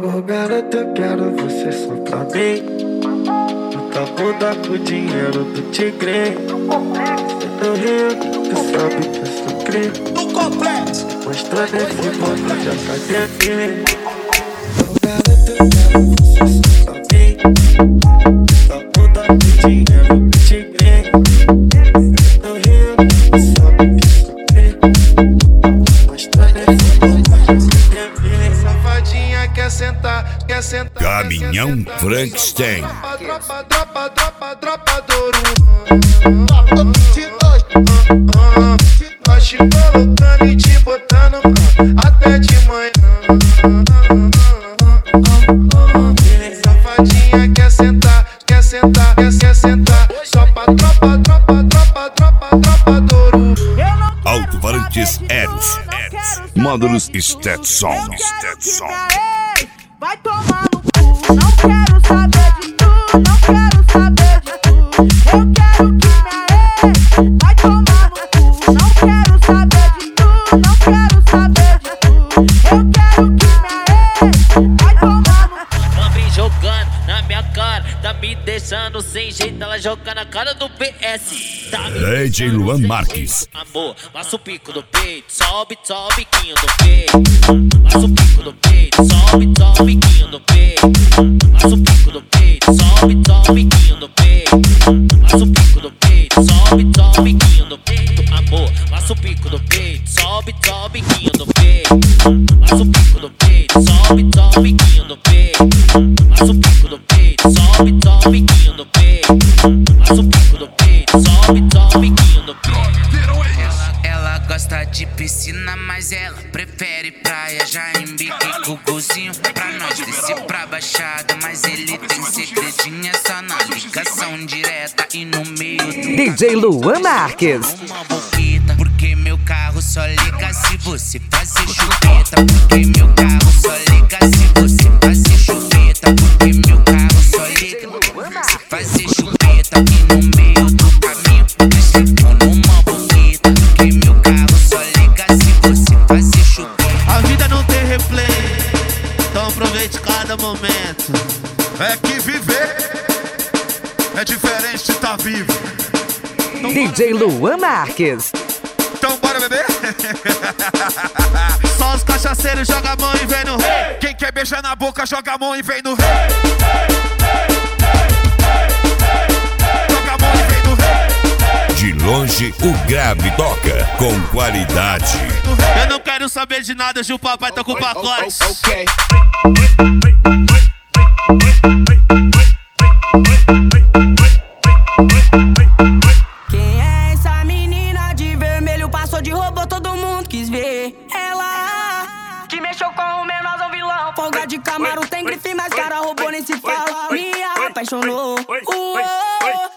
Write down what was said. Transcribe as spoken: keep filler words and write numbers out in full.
Ô garota, eu quero você só pra mim. Muita bunda com o dinheiro do tigre. Eu rio, tu sabe que eu sou cri. No complexo, mostrando esse mundo de academia. Ô garota, eu quero você só pra mim. Muita bunda com o dinheiro do tigre. Eu rio, tu sabe que eu sou cri. Mostrando esse mundo de academia. Safadinha quer sentar, quer sentar. Caminhão Frankenstein. Dropa, dropa, dropa, dropa do ouro. Nós te colocando e te botando até de manhã. Safadinha quer sentar, quer sentar, quer, quer sentar. Só pra tropa, tropa, tropa, tropa, tropa do ouro. Alto-falantes Eros. Módulos Stetson. Stetson. Vai tomar no cu, não quero saber de tu, não quero saber de tu. Eu quero que me arreie, vai tomar no cu, não quero saber de tu, não quero saber de tu. Eu quero que me arreie, vai tomar no cu. Ela vem jogando na minha cara, tá me deixando sem jeito, ela joga na cara do P S. Tá me D J Luan Marques. Amor, passa o pico do peito, sobe, sobe, biquinho do peito. Passa o pico do peito, sobe, sobe, biquinho do peito. Passa o pico do peito, sobe, sobe, biquinho do peito. Passa o pico do peito, sobe, sobe, biquinho do peito. Amor, passa o pico do peito, sobe, sobe, biquinho do peito. Passa o pico do peito, sobe, sobe, biquinho do peito. Passa o pico do peito, sobe, sobe, biquinho do peito. Passa o pico do peito, sobe, sobe, biquinho do peito. Ela gosta de piscina, mas ela prefere praia. Já embiquei com o golzinho pra nós descer pra baixada. Mas ele tem segredinho, é só na ligação direta e no meio do D J Luan Marques. uma boquita, porque meu carro só liga se você fazer chupeta. Porque meu carro só liga se você fazer chupeta. Porque meu carro só liga se fazer chupeta. E no meio do caminho nós ficou numa boquita. Porque meu carro só liga se você fazer chupeta. a vida não tem replay, então aproveite cada momento. É que viver é diferente de tá vivo. D J Luan Marques. Então bora beber? Só os cachaceiros joga a mão e vem no rei. Quem quer beijar na boca joga a mão e vem no rei. Joga a mão e vem no rei. De longe, o grave toca com qualidade. Eu não quero saber de nada, Gil Papai tá com pacotes. Quem é essa menina de vermelho? Passou de robô, todo mundo quis ver. Ela que mexeu com o menorzão vilão. Folga de Camaro, tem grife, mas cara robô nem se fala. Me apaixonou. Uou,